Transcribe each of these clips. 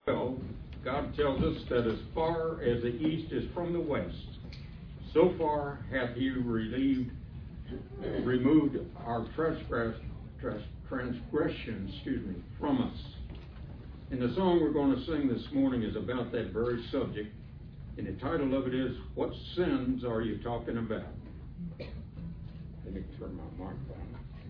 12, God tells us that as far as the east is from the west, so far hath he removed our transgressions from us. And the song we're going to sing this morning is about that very subject. And the title of it is, What Sins Are You Talking About? Let me turn my microphone.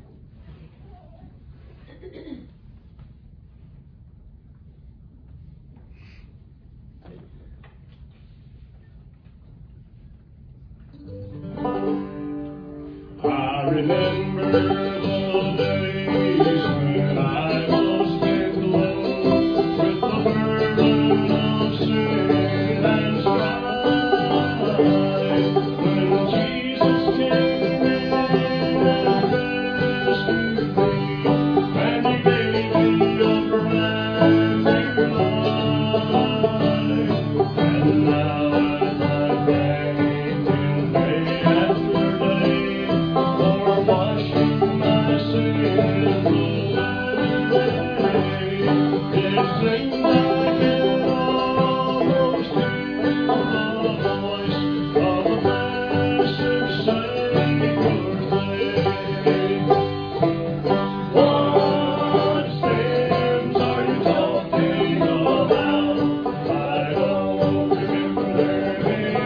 I remember the days when I was made alone with the burden of sin and strife. When Jesus came in and rescued me, and He gave me everlasting life. And now as I thank Him day after day for washing my sins away, it seems I can almost hear the voice of a blessed Savior say, what sins are you talking about? I don't remember them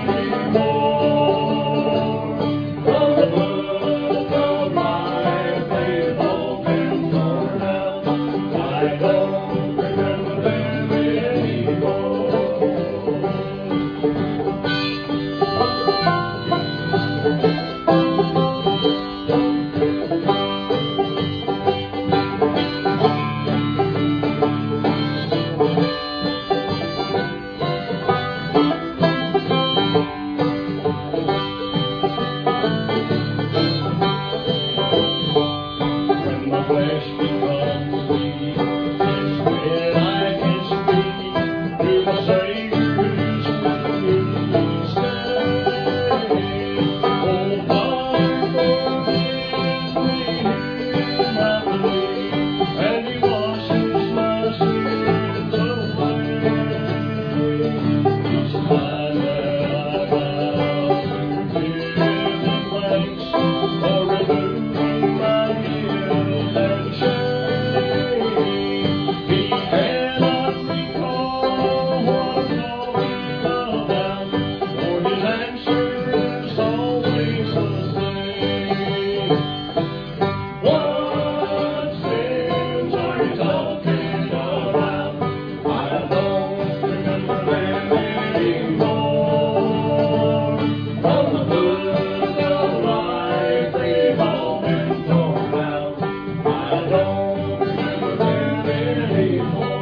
anymore. From the book of life they've all been torn out. I don't remember them anymore. When the flesh becomes weak, it's when I can speak to the Savior who's with me each day. Oh, Father, forgive me, hear my plea, and He washes my sins away. Each time that I bow to give Him thanks for removing my guilt and shame, He cannot recall what I'm talking about, for His answer is always the same. What sins are you talking about? I don't remember them anymore. From the book of life they've all been torn out. I don't remember them anymore.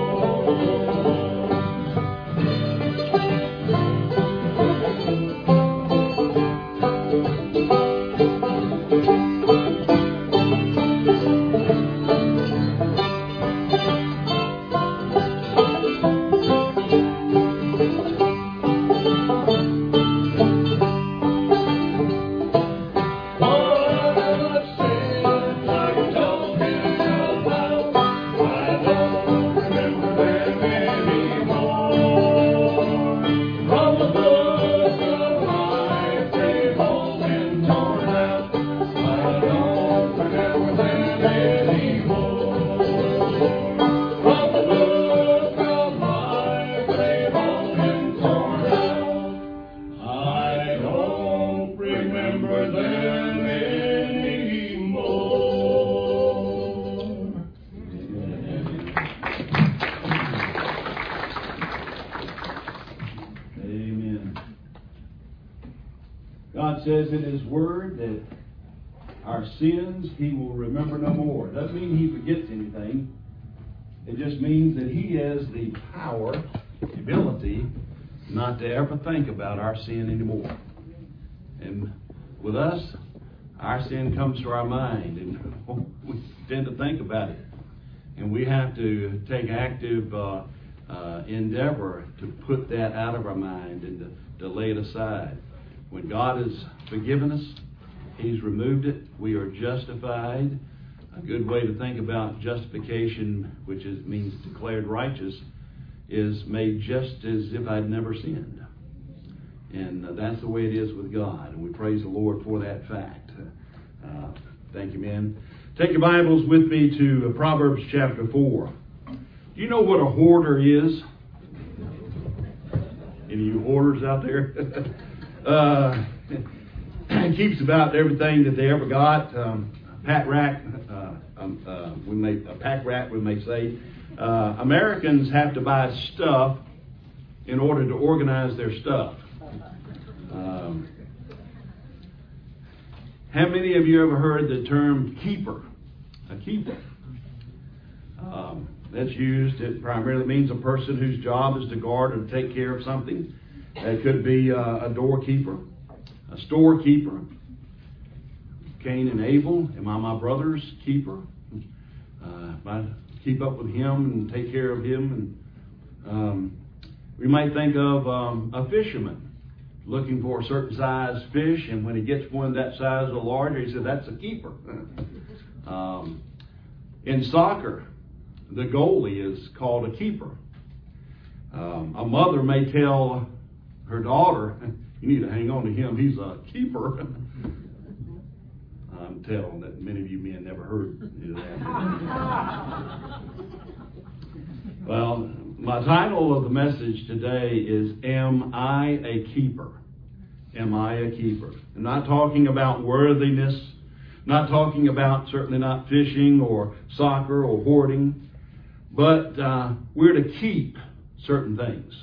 What sins are you talking about? I don't remember them anymore. From the book of life they've all been torn out. I don't remember them anymore. From the book of life they've all been torn out. I don't remember them anymore. Amen. God says in His Word that our sins He will remember no more. It doesn't mean He forgets anything. It just means that He has the power, the ability, not to ever think about our sin anymore. And with us, our sin comes to our mind, and we tend to think about it. And we have to take active endeavor to put that out of our mind and to lay it aside. When God has forgiven us, He's removed it. We are justified. A good way to think about justification, which means declared righteous, is made just as if I'd never sinned. And that's the way it is with God. And we praise the Lord for that fact. Thank you, men. Take your Bibles with me to Proverbs chapter 4. Do you know what a hoarder is? Any of you hoarders out there? Keeps about everything that they ever got. Pack rat, a pack rat, we may say. Americans have to buy stuff in order to organize their stuff. How many of you ever heard the term keeper? A keeper. That's used, it primarily means a person whose job is to guard or take care of something. It could be a doorkeeper, a storekeeper. Cain and Abel, am I my brother's keeper? If I keep up with him and take care of him. And we might think of a fisherman looking for a certain size fish, and when he gets one that size or larger, he says, that's a keeper. In soccer, the goalie is called a keeper. A mother may tell her daughter, you need to hang on to him, he's a keeper. I'm telling that many of you men never heard that. Well, my title of the message today is, Am I a Keeper? Am I a keeper? I'm not talking about worthiness, not talking about certainly not fishing or soccer or hoarding, but we're to keep certain things.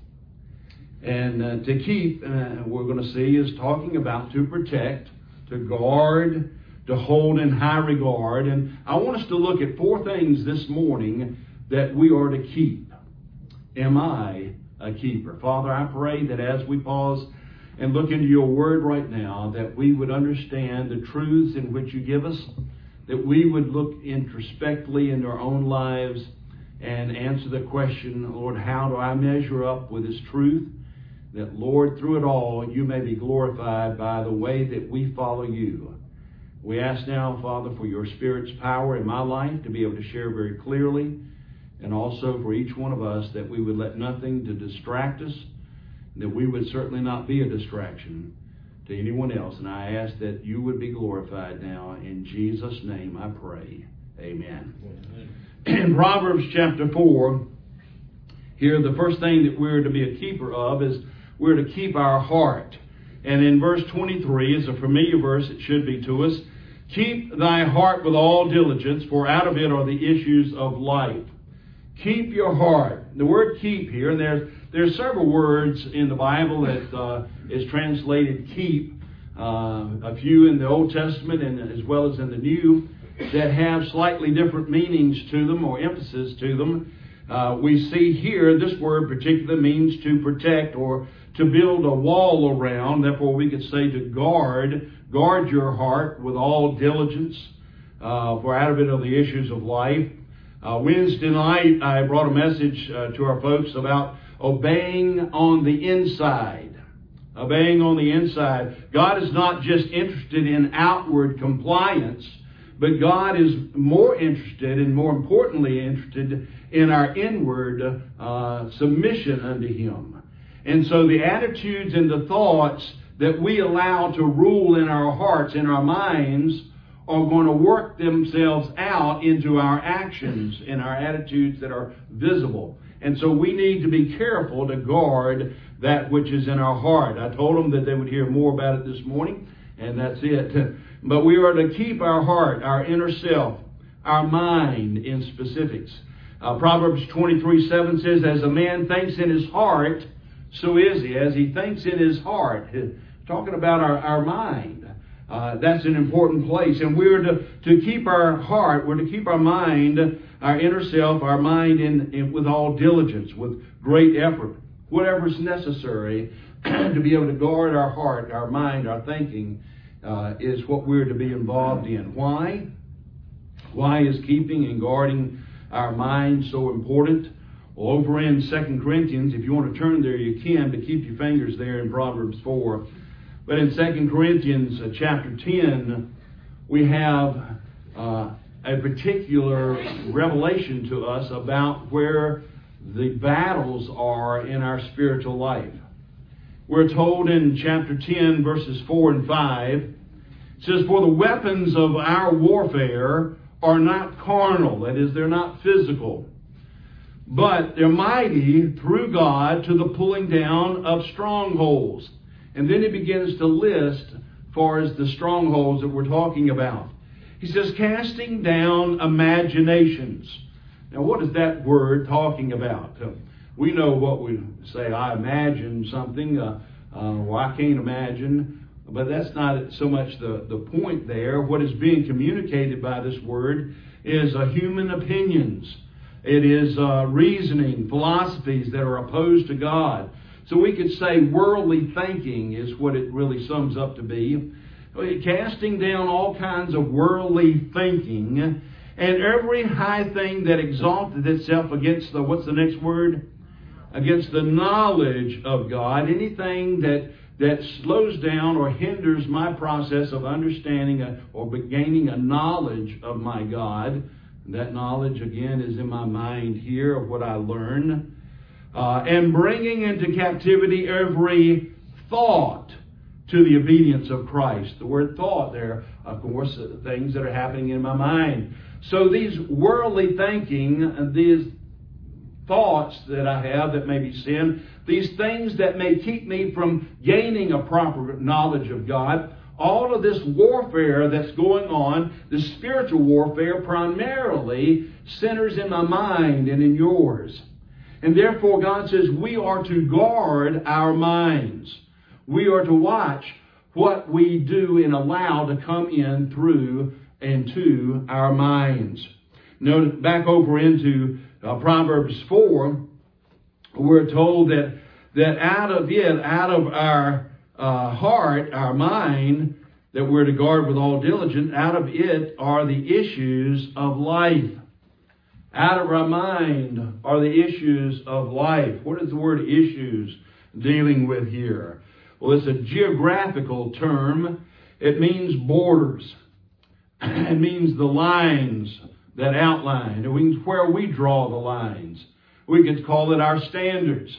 And to keep, we're going to see, is talking about to protect, to guard, to hold in high regard. And I want us to look at 4 things this morning that we are to keep. Am I a keeper? Father, I pray that as we pause and look into your word right now, that we would understand the truths in which you give us, that we would look introspectively into our own lives and answer the question, Lord, how do I measure up with this truth? That, Lord, through it all, you may be glorified by the way that we follow you. We ask now, Father, for your Spirit's power in my life to be able to share very clearly, and also for each one of us that we would let nothing to distract us, that we would certainly not be a distraction to anyone else. And I ask that you would be glorified now. In Jesus' name I pray. Amen. In Proverbs chapter 4, here the first thing that we're to be a keeper of is we're to keep our heart. And in verse 23 is a familiar verse, it should be to us. Keep thy heart with all diligence, for out of it are the issues of life. Keep your heart. The word keep here, and there's several words in the Bible that is translated keep. A few in the Old Testament and as well as in the New that have slightly different meanings to them or emphasis to them. We see here this word particularly means to protect or to build a wall around. Therefore we could say to guard your heart with all diligence, for out of it are the issues of life. Wednesday night I brought a message to our folks about obeying on the inside. Obeying on the inside. God is not just interested in outward compliance, but God is more interested and more importantly interested in our inward submission unto Him. And so the attitudes and the thoughts that we allow to rule in our hearts, in our minds, are going to work themselves out into our actions and our attitudes that are visible. And so we need to be careful to guard that which is in our heart. I told them that they would hear more about it this morning, and that's it. But we are to keep our heart, our inner self, our mind in specifics. Proverbs 23:7 says, as a man thinks in his heart, so is he. As he thinks in his heart. Talking about our mind. That's an important place. And we're to keep our heart, we're to keep our mind, our inner self, our mind in with all diligence, with great effort. Whatever's necessary to be able to guard our heart, our mind, our thinking, is what we're to be involved in. Why? Why is keeping and guarding our mind so important? Well, over in 2 Corinthians, if you want to turn there, you can, but keep your fingers there in Proverbs 4. But in 2 Corinthians chapter 10, we have a particular revelation to us about where the battles are in our spiritual life. We're told in chapter 10, verses 4 and 5, it says, "For the weapons of our warfare are not carnal," that is, they're not physical, "but they're mighty through God to the pulling down of strongholds." And then he begins to list as far as the strongholds that we're talking about. He says, "Casting down imaginations." Now, what is that word talking about? We know what we say, I imagine something, or I can't imagine. But that's not so much the point there. What is being communicated by this word is human opinions. It is reasoning, philosophies that are opposed to God. So we could say worldly thinking is what it really sums up to be. Casting down all kinds of worldly thinking and every high thing that exalted itself against the, what's the next word? Against the knowledge of God. Anything that slows down or hinders my process of understanding or gaining a knowledge of my God. That knowledge, again, is in my mind here of what I learn. And bringing into captivity every thought to the obedience of Christ. The word thought there, of course, things that are happening in my mind. So these worldly thinking, these thoughts that I have that may be sin, these things that may keep me from gaining a proper knowledge of God, all of this warfare that's going on, the spiritual warfare primarily centers in my mind and in yours. And therefore God says we are to guard our minds. We are to watch what we do and allow to come in through and to our minds. Notice back over into Proverbs 4, we're told that out of our heart, our mind, that we're to guard with all diligence, out of it are the issues of life. Out of our mind are the issues of life. What is the word issues dealing with here? Well, it's a geographical term. It means borders. It means the lines that outline. It means where we draw the lines. We could call it our standards.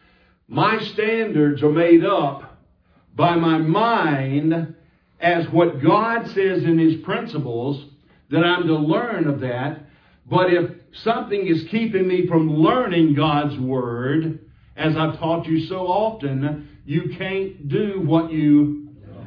My standards are made up by my mind as what God says in His principles, that I'm to learn of that. But if something is keeping me from learning God's Word, as I've taught you so often, you can't do what you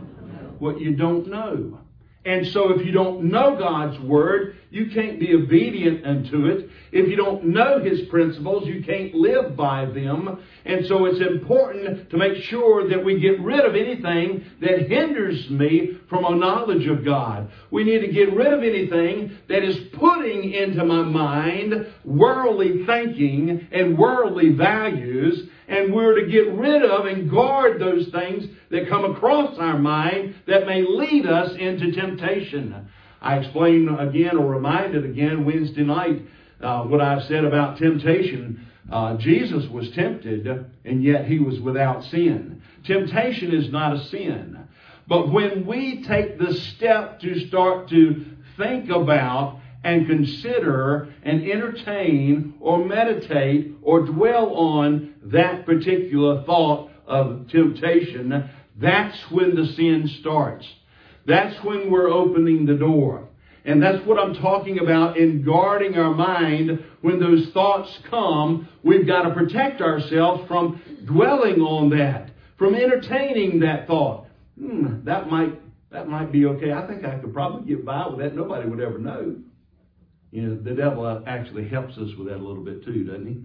don't know. And so if you don't know God's Word, you can't be obedient unto it. If you don't know His principles, you can't live by them. And so it's important to make sure that we get rid of anything that hinders me from a knowledge of God. We need to get rid of anything that is putting into my mind worldly thinking and worldly values. And we're to get rid of and guard those things that come across our mind that may lead us into temptation. I explained again or reminded again Wednesday night what I've said about temptation. Jesus was tempted and yet He was without sin. Temptation is not a sin. But when we take the step to start to think about and consider and entertain or meditate or dwell on that particular thought of temptation, that's when the sin starts. That's when we're opening the door. And that's what I'm talking about in guarding our mind. When those thoughts come, we've got to protect ourselves from dwelling on that, from entertaining that thought. That might be okay. I think I could probably get by with that. Nobody would ever know. You know, the devil actually helps us with that a little bit too, doesn't he?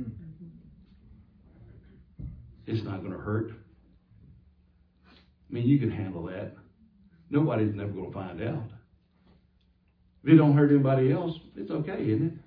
It's not going to hurt. I mean, you can handle that. Nobody's never going to find out. If it don't hurt anybody else, it's okay, isn't it?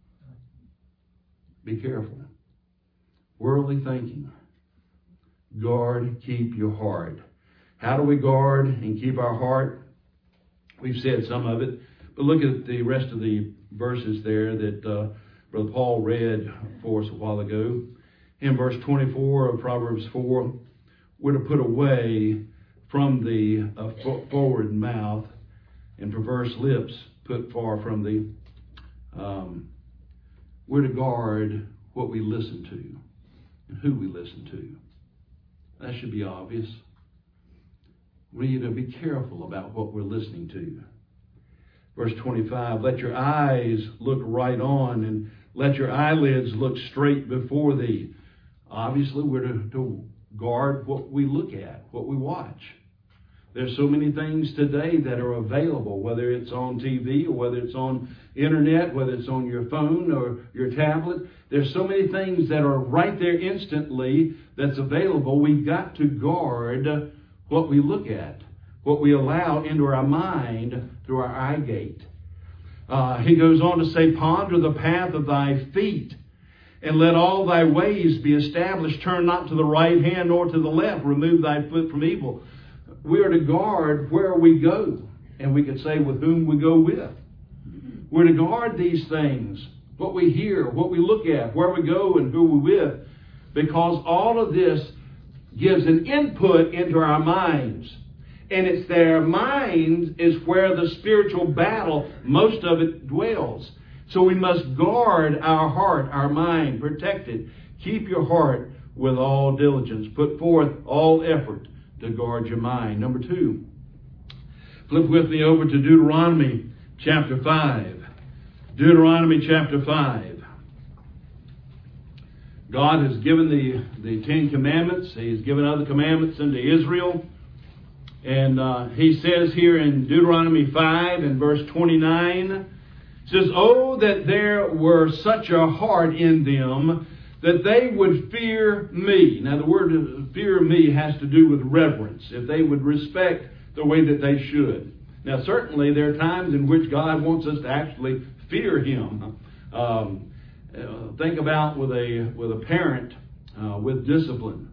Be careful. Worldly thinking. Guard, keep your heart. How do we guard and keep our heart? We've said some of it, but look at the rest of the verses there that Brother Paul read for us a while ago. In verse 24 of Proverbs 4, we're to put away from the forward mouth and perverse lips put far from thee. We're to guard what we listen to and who we listen to. That should be obvious. We need to be careful about what we're listening to. Verse 25, let your eyes look right on, and let your eyelids look straight before thee. Obviously, we're to guard what we look at, what we watch. There's so many things today that are available, whether it's on TV or whether it's on internet, whether it's on your phone or your tablet. There's so many things that are right there instantly that's available. We've got to guard what we look at, what we allow into our mind through our eye gate. He goes on to say, ponder the path of thy feet, and let all thy ways be established. Turn not to the right hand nor to the left. Remove thy foot from evil. We are to guard where we go. And we could say with whom we go with. We're to guard these things. What we hear, what we look at, where we go and who we're with. Because all of this gives an input into our minds. And it's their minds is where the spiritual battle, most of it dwells. So we must guard our heart, our mind, protect it. Keep your heart with all diligence. Put forth all effort to guard your mind. Number 2, flip with me over to Deuteronomy chapter 5. Deuteronomy chapter 5. God has given the 10 commandments. He's given other commandments unto Israel. And he says here in Deuteronomy 5 and verse 29, says, oh, that there were such a heart in them that they would fear me. Now, the word fear me has to do with reverence. If they would respect the way that they should. Now, certainly there are times in which God wants us to actually fear Him. Think about with a parent with discipline.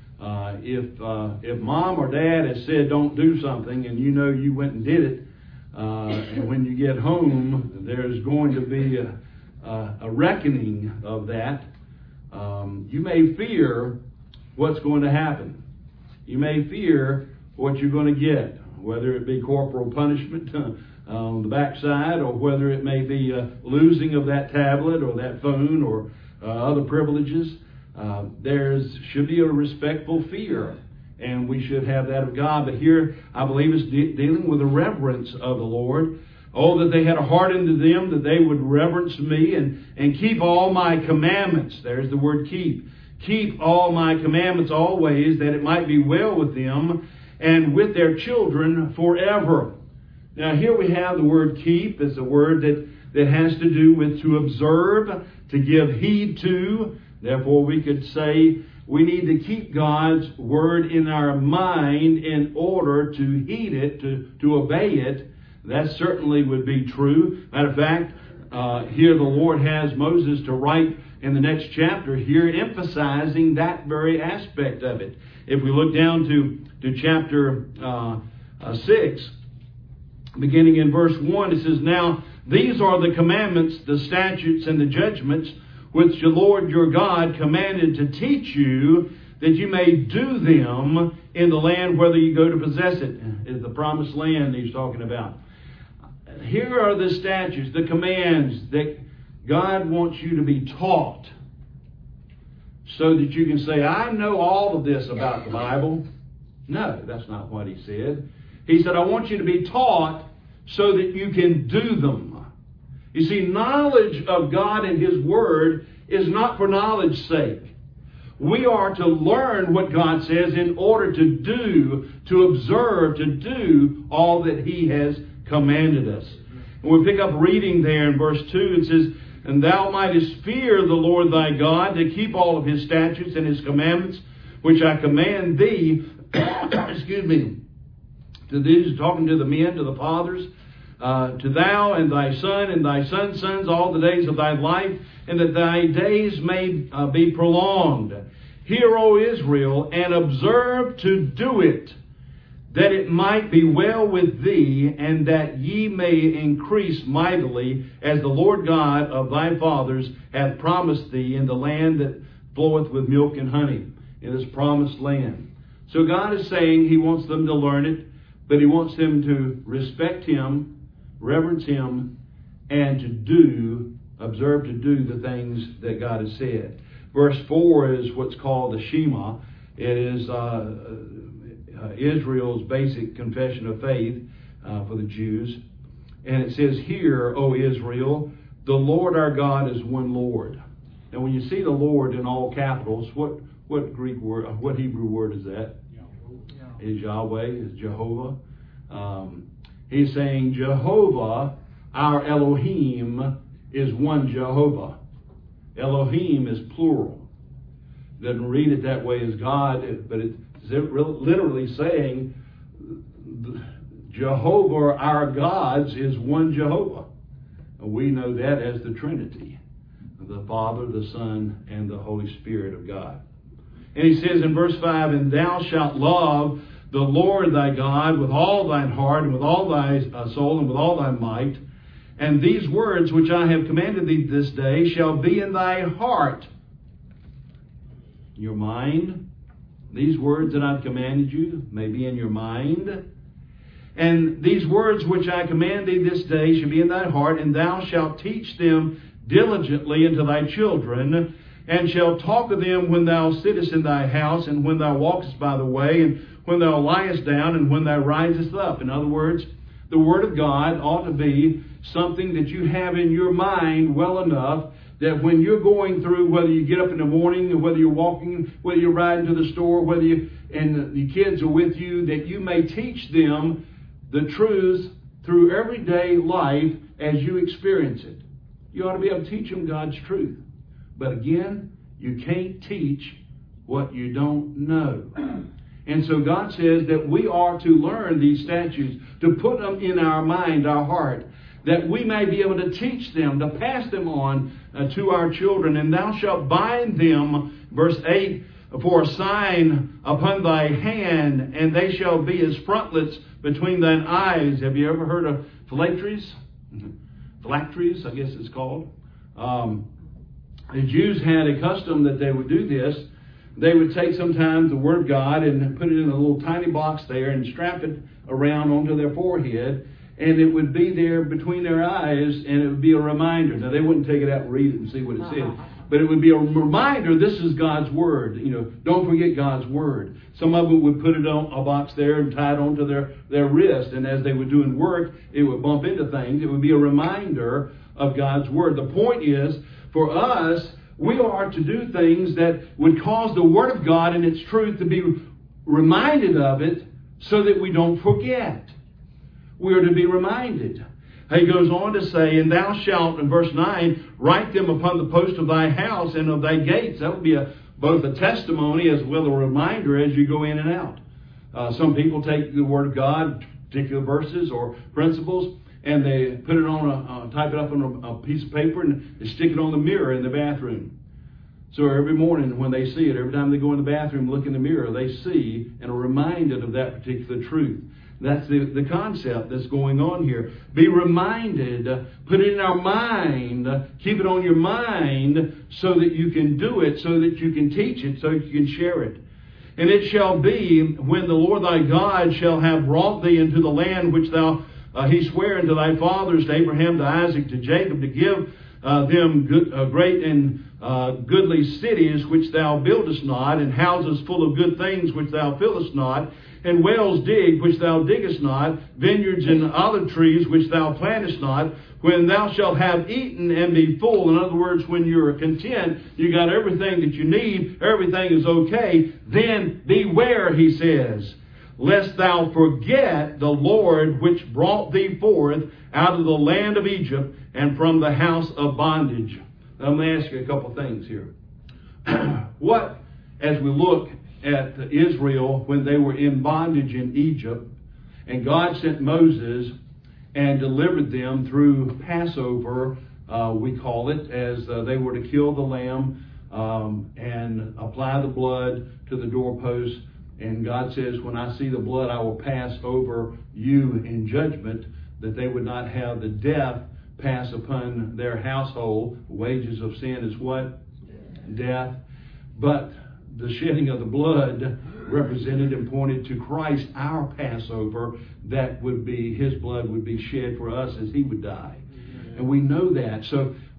If mom or dad has said don't do something and you know you went and did it, and when you get home, there's going to be a reckoning of that. You may fear what's going to happen. You may fear what you're going to get, whether it be corporal punishment on the backside, or whether it may be losing of that tablet or that phone or other privileges. There should be a respectful fear, and we should have that of God. But here, I believe it's dealing with the reverence of the Lord. Oh, that they had a heart into them, that they would reverence me and keep all my commandments. There's the word keep. Keep all my commandments always, that it might be well with them and with their children forever. Now, here we have the word keep. It's a word that has to do with to observe, to give heed to. Therefore, we could say we need to keep God's word in our mind in order to heed it, to obey it. That certainly would be true. Matter of fact, here the Lord has Moses to write in the next chapter here, emphasizing that very aspect of it. If we look down to chapter 6, beginning in verse 1, it says, now these are the commandments, the statutes, and the judgments which the Lord your God commanded to teach you, that you may do them in the land whether you go to possess it. Is the promised land he's talking about. Here are the statutes, the commands that God wants you to be taught, so that you can say, I know all of this about the Bible. No, that's not what he said. He said, I want you to be taught so that you can do them. You see, knowledge of God and His Word is not for knowledge's sake. We are to learn what God says in order to do, to observe, to do all that He has commanded us. And we pick up reading there in verse 2. It says, and thou mightest fear the Lord thy God, to keep all of His statutes and His commandments, which I command thee, excuse me, to these, talking to the men, to the fathers, to thou and thy son and thy son's sons all the days of thy life, and that thy days may be prolonged. Hear, O Israel, and observe to do it, that it might be well with thee, and that ye may increase mightily, as the Lord God of thy fathers hath promised thee, in the land that floweth with milk and honey, in this promised land. So God is saying He wants them to learn it, but He wants them to respect Him, reverence Him, and to do observe to do the things that God has said. Verse 4 is what's called the Shema. It is Israel's basic confession of faith for the Jews. And it says, "Hear, O Israel, the Lord our God is one Lord." Now when you see the Lord in all capitals, what Greek word, what Hebrew word is that? Is Yahweh, is Jehovah. He's saying Jehovah, our Elohim, is one Jehovah. Elohim is plural. Doesn't read it that way as God, but it's literally saying Jehovah, our gods, is one Jehovah. And we know that as the Trinity, the Father, the Son, and the Holy Spirit of God. And he says in verse 5, "And thou shalt love the Lord thy God with all thine heart, and with all thy soul, and with all thy might. And these words which I have commanded thee this day shall be in thy heart." Your mind. These words that I've commanded you may be in your mind. "And these words which I command thee this day shall be in thy heart, and thou shalt teach them diligently unto thy children, and shalt talk of them when thou sittest in thy house, and when thou walkest by the way, and when thou liest down, and when thou risest up." In other words, the Word of God ought to be something that you have in your mind well enough that when you're going through, whether you get up in the morning, whether you're walking, whether you're riding to the store, whether you and the kids are with you, that you may teach them the truth through everyday life as you experience it. You ought to be able to teach them God's truth. But again, you can't teach what you don't know. And so God says that we are to learn these statutes, to put them in our mind, our heart, that we may be able to teach them, to pass them on to our children. "And thou shalt bind them," verse 8, "for a sign upon thy hand, and they shall be as frontlets between thine eyes." Have you ever heard of phylacteries? Phylacteries, I guess it's called. The Jews had a custom that they would do this. They would take sometimes the Word of God and put it in a little tiny box there and strap it around onto their forehead, and it would be there between their eyes, and it would be a reminder. Now, they wouldn't take it out and read it and see what it said, but it would be a reminder, this is God's Word. Don't forget God's Word. Some of them would put it on a box there and tie it onto their wrist, and as they were doing work, it would bump into things. It would be a reminder of God's Word. The point is, for us, we are to do things that would cause the Word of God and its truth to be reminded of it so that we don't forget. We are to be reminded. He goes on to say, "And thou shalt," in verse 9, "write them upon the post of thy house and of thy gates." That would be both a testimony as well as a reminder as you go in and out. Some people take the Word of God, particular verses or principles, and they put it on type it up on a piece of paper and they stick it on the mirror in the bathroom. So every morning when they see it, every time they go in the bathroom, look in the mirror, they see and are reminded of that particular truth. That's the concept that's going on here. Be reminded, put it in our mind, keep it on your mind so that you can do it, so that you can teach it, so that you can share it. "And it shall be, when the Lord thy God shall have brought thee into the land which he sware unto thy fathers, to Abraham, to Isaac, to Jacob, to give them great and goodly cities which thou buildest not, and houses full of good things which thou fillest not, and wells digged which thou diggest not, vineyards and olive trees which thou plantest not, when thou shalt have eaten and be full." In other words, when you're content, you got everything that you need, everything is okay, "then beware," he says, "lest thou forget the Lord which brought thee forth out of the land of Egypt and from the house of bondage." Now, I'm going to ask you a couple things here. As we look at Israel when they were in bondage in Egypt, and God sent Moses and delivered them through Passover, we call it, as they were to kill the lamb and apply the blood to the doorpost. And God says, "When I see the blood, I will pass over you in judgment," that they would not have the death pass upon their household. Wages of sin is what? Death. But the shedding of the blood represented and pointed to Christ, our Passover. That would be, his blood would be shed for us as he would die. And we know that. So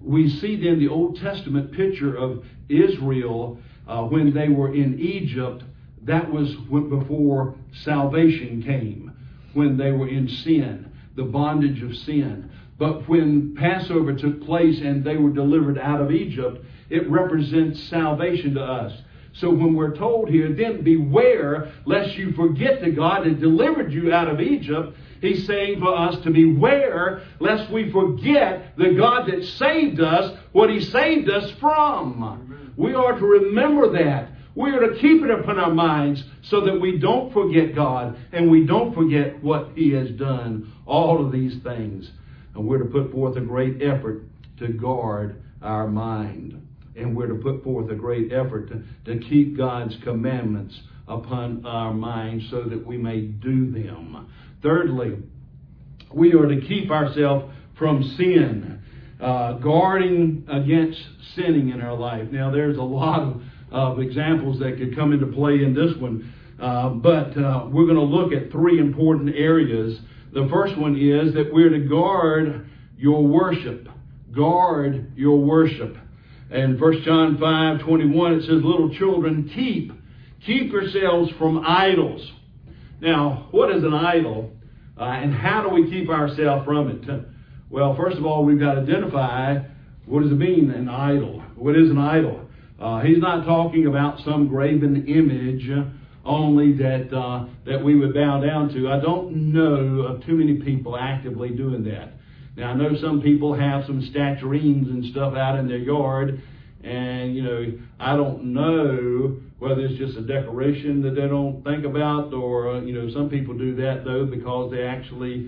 we see then the Old Testament picture of Israel when they were in Egypt. That was before salvation came, when they were in sin, the bondage of sin. But when Passover took place and they were delivered out of Egypt, it represents salvation to us. So when we're told here, then beware lest you forget the God that delivered you out of Egypt, He's saying for us to beware lest we forget the God that saved us, what He saved us from. Amen. We are to remember that. We are to keep it upon our minds so that we don't forget God and we don't forget what He has done. All of these things. And we're to put forth a great effort to guard our mind. And we're to put forth a great effort to keep God's commandments upon our minds so that we may do them. Thirdly, we are to keep ourselves from sin, guarding against sinning in our life. Now, there's a lot of examples that could come into play in this one, but we're going to look at three important areas. The first one is that we're to guard your worship. Guard your worship. In 1 John 5:21, it says, little children, keep yourselves from idols. Now, what is an idol? And how do we keep ourselves from it? Well, first of all, we've got to identify what does it mean, an idol? What is an idol? He's not talking about some graven image only that we would bow down to. I don't know of too many people actively doing that. Now, I know some people have some statuettes and stuff out in their yard, and, I don't know whether it's just a decoration that they don't think about, or, some people do that, though, because they actually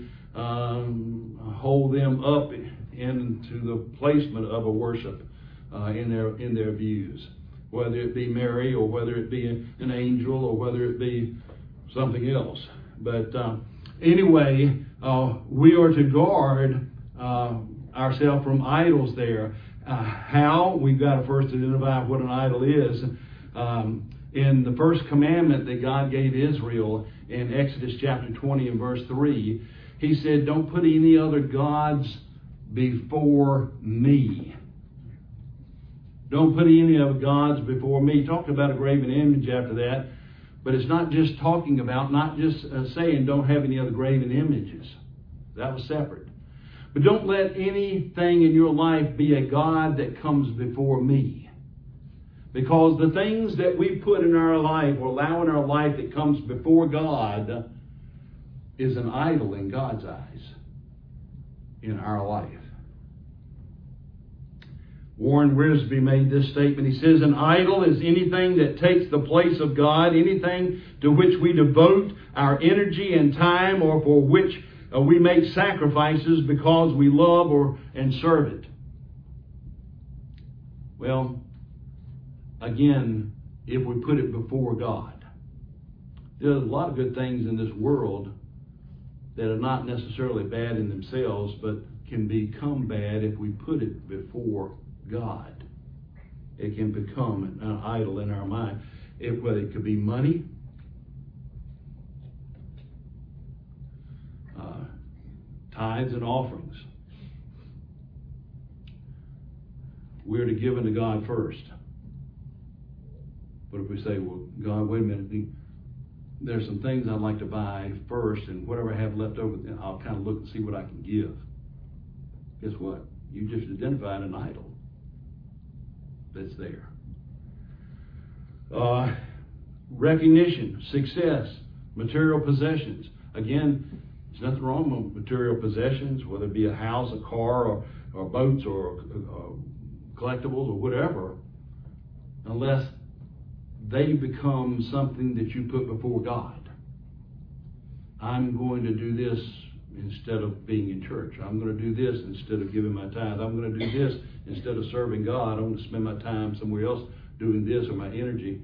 hold them up into the placement of a worship in their views, whether it be Mary or whether it be an angel or whether it be something else. But anyway, we are to guard ourselves from idols there. How? We've got to first identify what an idol is. In the first commandment that God gave Israel in Exodus chapter 20 and verse 3, He said, don't put any other gods before me. Don't put any other gods before me. He talked about a graven image after that, but it's not just saying don't have any other graven images. That was separate. But don't let anything in your life be a god that comes before me. Because the things that we put in our life or allow in our life that comes before God is an idol in God's eyes in our life. Warren Wiersbe made this statement. He says, an idol is anything that takes the place of God, anything to which we devote our energy and time, or for which we make sacrifices because we love and serve it. Well, again, if we put it before God, there's a lot of good things in this world that are not necessarily bad in themselves, but can become bad if we put it before God. It can become an idol in our mind. Whether it could be money, tithes and offerings. We're to give unto God first. But if we say, well, God, wait a minute, there's some things I'd like to buy first, and whatever I have left over, then I'll kind of look and see what I can give. Guess what? You just identified an idol that's there. Recognition, success, material possessions. Again, there's nothing wrong with material possessions, whether it be a house, a car, or boats, or collectibles, or whatever, unless they become something that you put before God. I'm going to do this instead of being in church. I'm going to do this instead of giving my tithe. I'm going to do this instead of serving God. I'm going to spend my time somewhere else doing this, or my energy.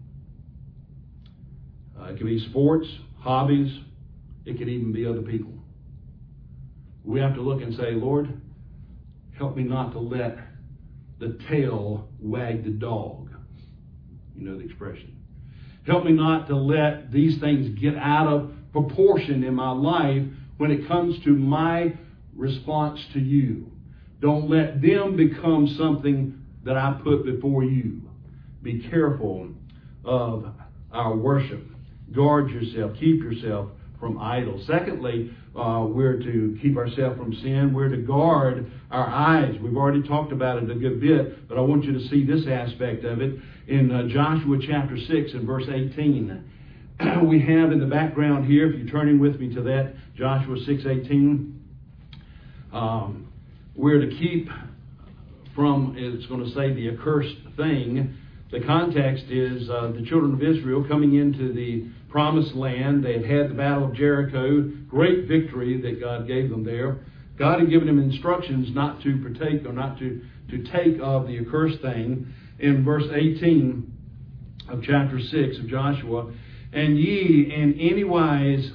It could be sports, hobbies. It could even be other people. We have to look and say, Lord, help me not to let the tail wag the dog. You know the expression. Help me not to let these things get out of proportion in my life when it comes to my response to you. Don't let them become something that I put before you. Be careful of our worship. Guard yourself. Keep yourself from idols. Secondly, we're to keep ourselves from sin. We're to guard our eyes. We've already talked about it a good bit, but I want you to see this aspect of it. In Joshua chapter 6 and verse 18, we have in the background here, if you're turning with me to that, Joshua 6:18, we're to keep from, it's going to say, the accursed thing. The context is the children of Israel coming into the promised land. They had the battle of Jericho, great victory that God gave them there. God had given them instructions not to partake or not to take of the accursed thing. In verse 18 of chapter 6 of Joshua, and ye in any wise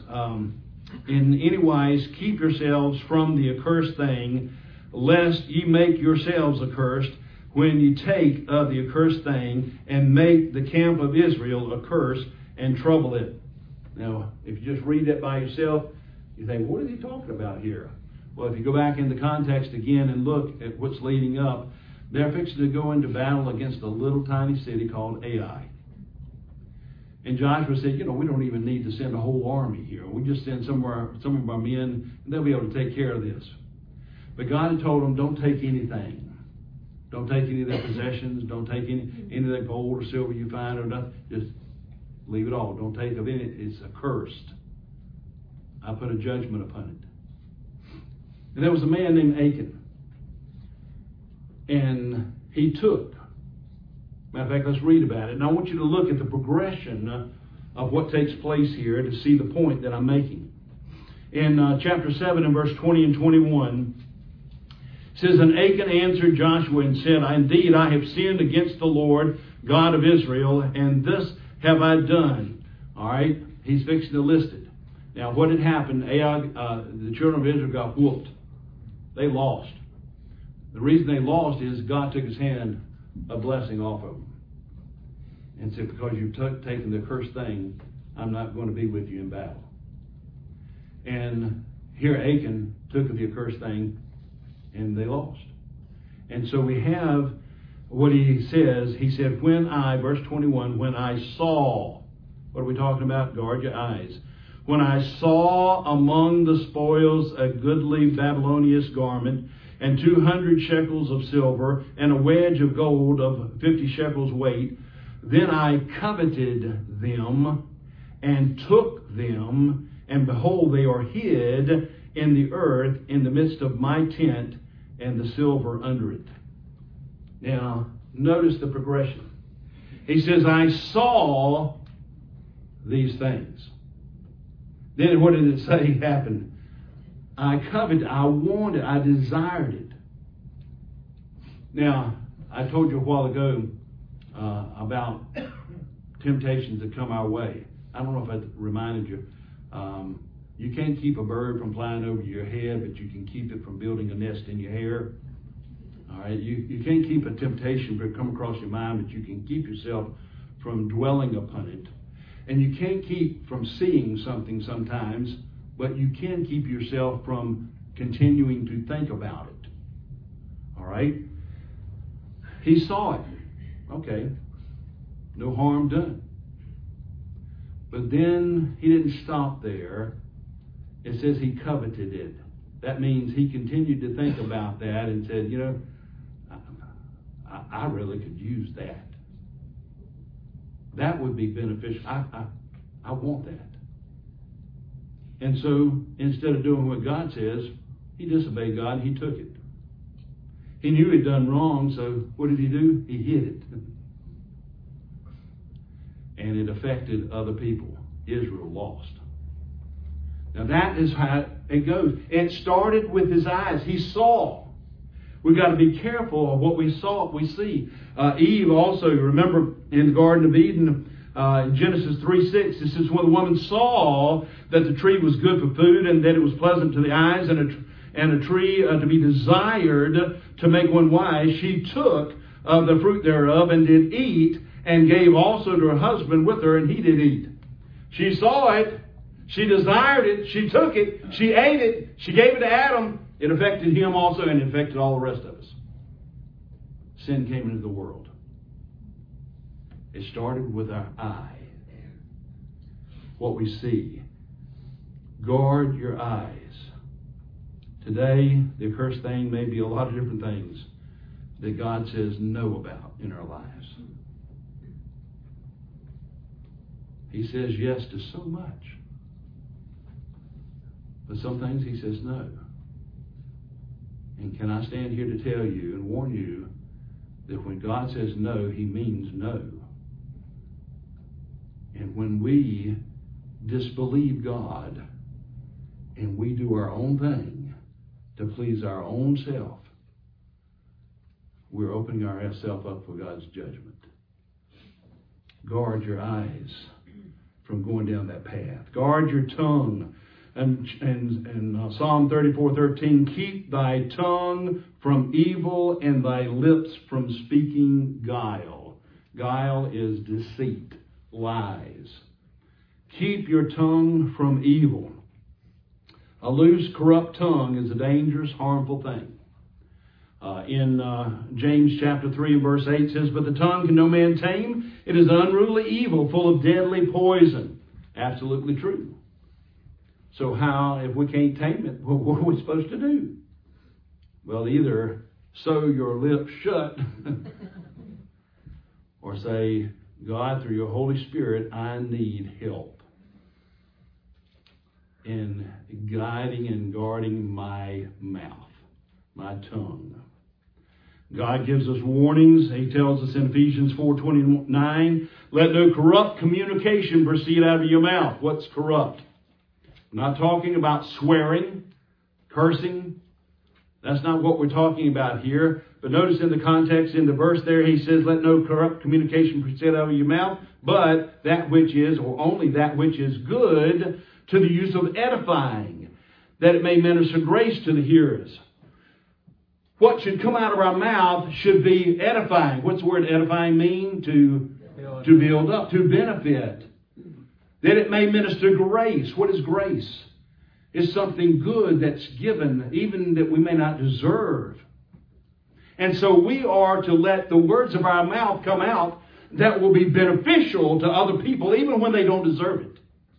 keep yourselves from the accursed thing, lest ye make yourselves accursed when you take of the accursed thing and make the camp of Israel accursed and trouble it. Now, if you just read that by yourself, you think, what is he talking about here? Well, if you go back in the context again and look at what's leading up, they're fixing to go into battle against a little tiny city called Ai. And Joshua said, we don't even need to send a whole army here. We just send some of our men, and they'll be able to take care of this. But God had told them, don't take anything. Don't take any of their possessions. Don't take any of that gold or silver you find or nothing. Just leave it all. Don't take of any. It's accursed. I put a judgment upon it. And there was a man named Achan. And he took. Matter of fact, let's read about it. And I want you to look at the progression of what takes place here to see the point that I'm making. In chapter 7 and verse 20 and 21, it says, and Achan answered Joshua and said, indeed, I have sinned against the Lord, God of Israel, and this have I done. All right? He's fixing to list it. Now, what had happened, the children of Israel got whooped. They lost. The reason they lost is God took his hand of blessing off of them. And said, because you've taken the cursed thing, I'm not going to be with you in battle. And here Achan took of the accursed thing, and they lost. And so we have what he says. He said, verse 21, when I saw, what are we talking about? Guard your eyes. When I saw among the spoils a goodly Babylonian garment, and 200 shekels of silver, and a wedge of gold of 50 shekels weight, then I coveted them, and took them, and behold, they are hid in the earth in the midst of my tent, and the silver under it. Now, notice the progression. He says, I saw these things. Then what did it say happened? I coveted, I wanted, I desired it. Now, I told you a while ago about temptations that come our way. I don't know if I reminded you. You can't keep a bird from flying over your head, but you can keep it from building a nest in your hair. All right, you can't keep a temptation from come across your mind, but you can keep yourself from dwelling upon it. And you can't keep from seeing something sometimes, but you can keep yourself from continuing to think about it. All right? He saw it. Okay. No harm done. But then he didn't stop there. It says he coveted it. That means he continued to think about that and said, I really could use that. That would be beneficial. I want that. And so, instead of doing what God says, he disobeyed God and he took it. He knew he'd done wrong, so what did he do? He hid it. And it affected other people. Israel lost. Now that is how it goes. It started with his eyes. He saw. We've got to be careful of what we see. Eve also, remember in the Garden of Eden, in Genesis 3:6, it says, when the woman saw that the tree was good for food and that it was pleasant to the eyes and a tree to be desired to make one wise, she took of the fruit thereof and did eat, and gave also to her husband with her, and he did eat. She saw it. She desired it. She took it. She ate it. She gave it to Adam. It affected him also, and it affected all the rest of us. Sin came into the world. It started with our eye. What we see. Guard your eyes. Today, the accursed thing may be a lot of different things that God says no about in our lives. He says yes to so much. But some things He says no. And can I stand here to tell you and warn you that when God says no, He means no. And when we disbelieve God and we do our own thing to please our own self, we're opening ourselves up for God's judgment. Guard your eyes from going down that path. Guard your tongue. And Psalm 34:13, keep thy tongue from evil and thy lips from speaking guile. Guile is deceit, lies. Keep your tongue from evil. A loose, corrupt tongue is a dangerous, harmful thing. In James chapter 3 and verse 8 says, but the tongue can no man tame. It is an unruly evil, full of deadly poison. Absolutely true. So how, if we can't tame it, what are we supposed to do? Well, either sew your lips shut or say, God, through your Holy Spirit, I need help in guiding and guarding my mouth, my tongue. God gives us warnings. He tells us in Ephesians 4:29, let no corrupt communication proceed out of your mouth. What's corrupt? I'm not talking about swearing, cursing. That's not what we're talking about here. But notice in the context, in the verse there, he says, let no corrupt communication proceed out of your mouth, but that which is, or only that which is good to the use of edifying, that it may minister grace to the hearers. What should come out of our mouth should be edifying. What's the word edifying mean? To build up, to benefit. That it may minister grace. What is grace? It's something good that's given, even that we may not deserve. And so we are to let the words of our mouth come out that will be beneficial to other people, even when they don't deserve it.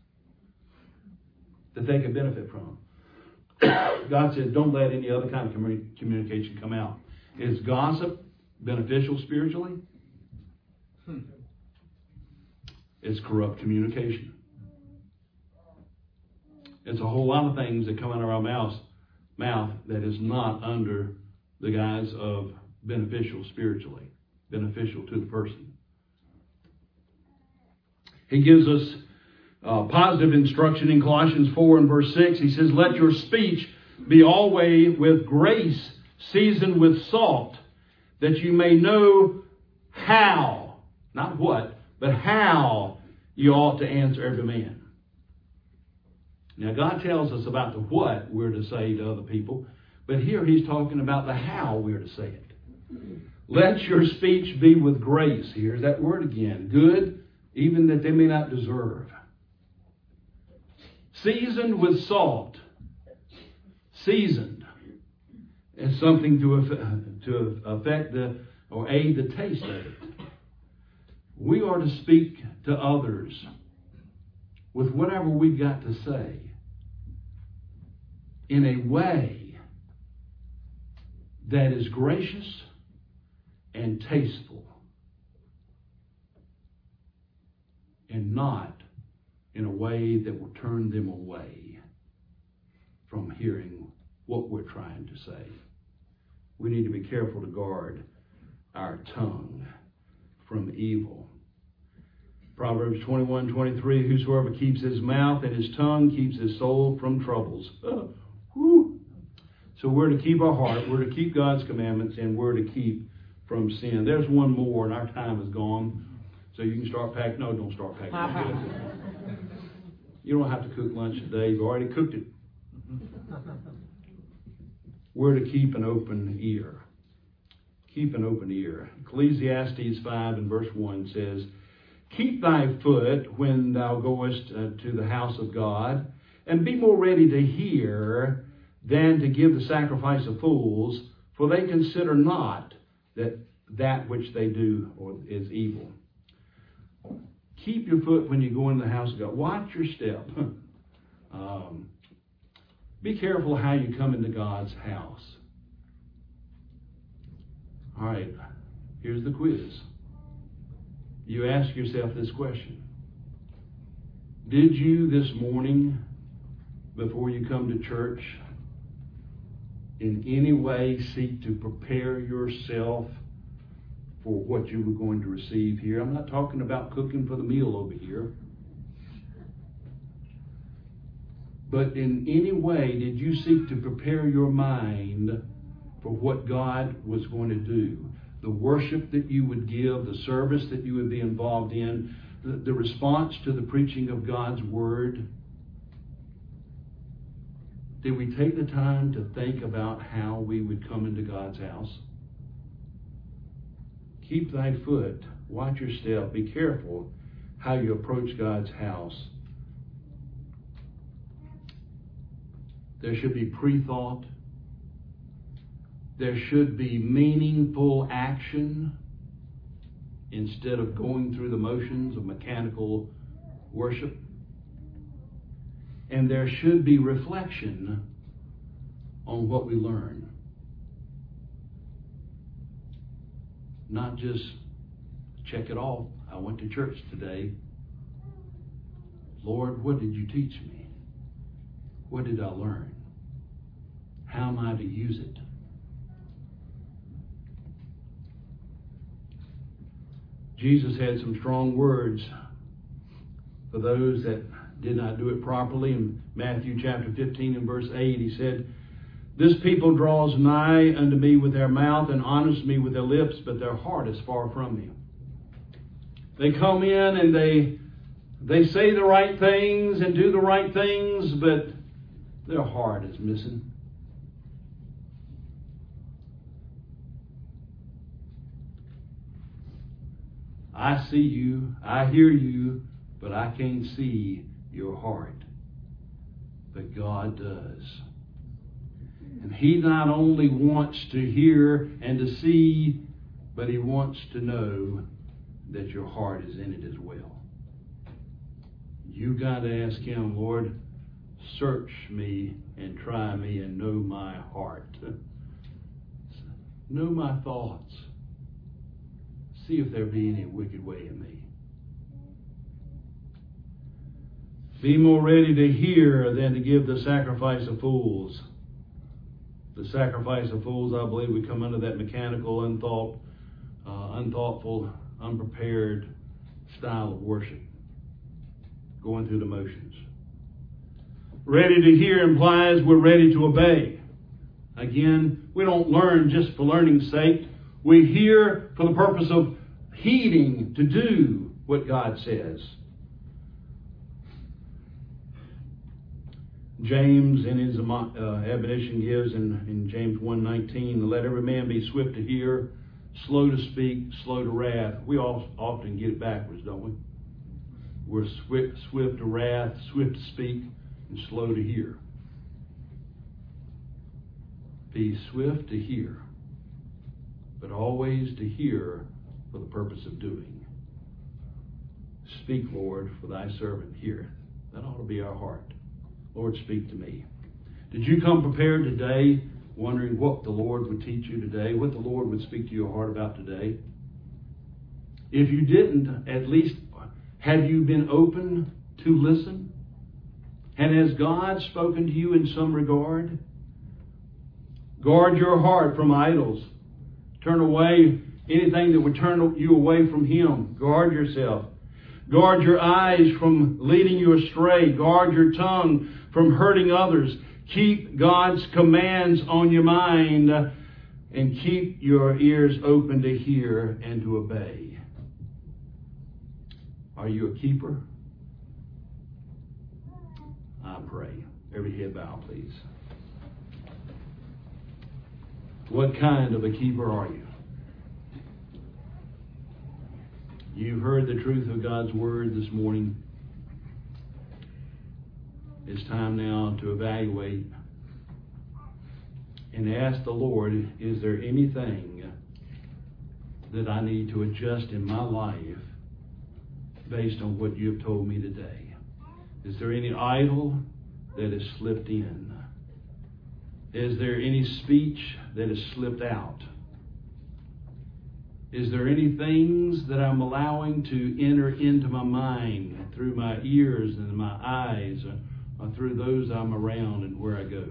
That they can benefit from. God says, don't let any other kind of communication come out. Is gossip beneficial spiritually? It's corrupt communication. It's a whole lot of things that come out of our mouth that is not under the guise of beneficial spiritually, beneficial to the person. He gives us positive instruction in Colossians 4 and verse 6. He says, let your speech be always with grace, seasoned with salt, that you may know how, not what, but how you ought to answer every man. Now, God tells us about the what we're to say to other people, but here He's talking about the how we're to say it. Let your speech be with grace. Here's that word again. Good, even that they may not deserve. Seasoned with salt. Seasoned is something to affect or aid the taste of it. We are to speak to others with whatever we've got to say in a way that is gracious and tasteful, and not in a way that will turn them away from hearing what we're trying to say. We need to be careful to guard our tongue from evil. Proverbs 21:23, whosoever keeps his mouth and his tongue keeps his soul from troubles. So we're to keep our heart, we're to keep God's commandments, and we're to keep from sin. There's one more, and our time is gone. So you can start packing. No, don't start packing. You don't have to cook lunch today. You've already cooked it. We're to keep an open ear. Keep an open ear. Ecclesiastes 5 and verse 1 says, keep thy foot when thou goest to the house of God, and be more ready to hear than to give the sacrifice of fools, for they consider not that which they do is evil. Keep your foot when you go into the house of God. Watch your step. Be careful how you come into God's house. All right, here's the quiz. You ask yourself this question. Did you this morning, before you come to church, in any way seek to prepare yourself for what you were going to receive here? I'm not talking about cooking for the meal over here. But in any way, did you seek to prepare your mind for what God was going to do? The worship that you would give, the service that you would be involved in, the response to the preaching of God's Word? Did we take the time to think about how we would come into God's house? Keep thy foot, watch your step, be careful how you approach God's house. There should be pre-thought. There should be meaningful action instead of going through the motions of mechanical worship. And there should be reflection on what we learn. Not just check it off. I went to church today. Lord, what did you teach me? What did I learn? How am I to use it? Jesus had some strong words for those that did not do it properly. In Matthew chapter 15 and verse 8, he said, "This people draws nigh unto me with their mouth and honors me with their lips, but their heart is far from me." They come in and they say the right things and do the right things, but their heart is missing. I see you, I hear you, but I can't see your heart. But God does. And He not only wants to hear and to see, but He wants to know that your heart is in it as well. You got to ask Him, Lord, search me and try me and know my heart. Know my thoughts. See if there be any wicked way in me. Be more ready to hear than to give the sacrifice of fools. The sacrifice of fools, I believe, we come under that mechanical, unthoughtful, unprepared style of worship. Going through the motions. Ready to hear implies we're ready to obey. Again, we don't learn just for learning's sake. We hear for the purpose of heeding to do what God says. James, in his admonition, gives in James 1:19, "Let every man be swift to hear, slow to speak, slow to wrath." We all often get it backwards, don't we? We're swift to wrath, swift to speak, and slow to hear. Be swift to hear, but always to hear for the purpose of doing. Speak, Lord, for thy servant heareth. That ought to be our heart. Lord, speak to me. Did you come prepared today, wondering what the Lord would teach you today, what the Lord would speak to your heart about today? If you didn't, at least have you been open to listen? And has God spoken to you in some regard? Guard your heart from idols. Turn away anything that would turn you away from Him. Guard yourself. Guard your eyes from leading you astray. Guard your tongue from hurting others. Keep God's commands on your mind and keep your ears open to hear and to obey. Are you a keeper? I pray. Every head bow, please. What kind of a keeper are you? You've heard the truth of God's Word this morning. It's time now to evaluate and ask the Lord, is there anything that I need to adjust in my life based on what you have told me today? Is there any idol that has slipped in? Is there any speech that has slipped out? Is there any things that I'm allowing to enter into my mind through my ears and my eyes, or through those I'm around and where I go?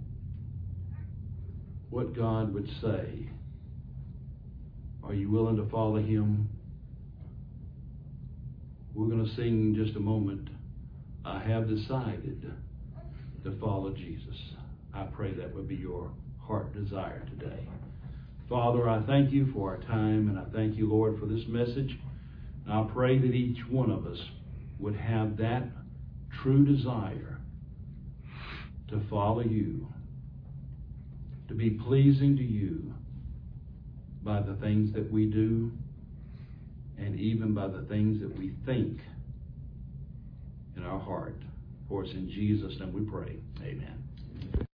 What God would say. Are you willing to follow Him? We're going to sing in just a moment, I have decided to follow Jesus. I pray that would be your heart desire today. Father, I thank you for our time, and I thank you, Lord, for this message. And I pray that each one of us would have that true desire to follow you, to be pleasing to you by the things that we do, and even by the things that we think in our heart. For it's in Jesus' name we pray. Amen.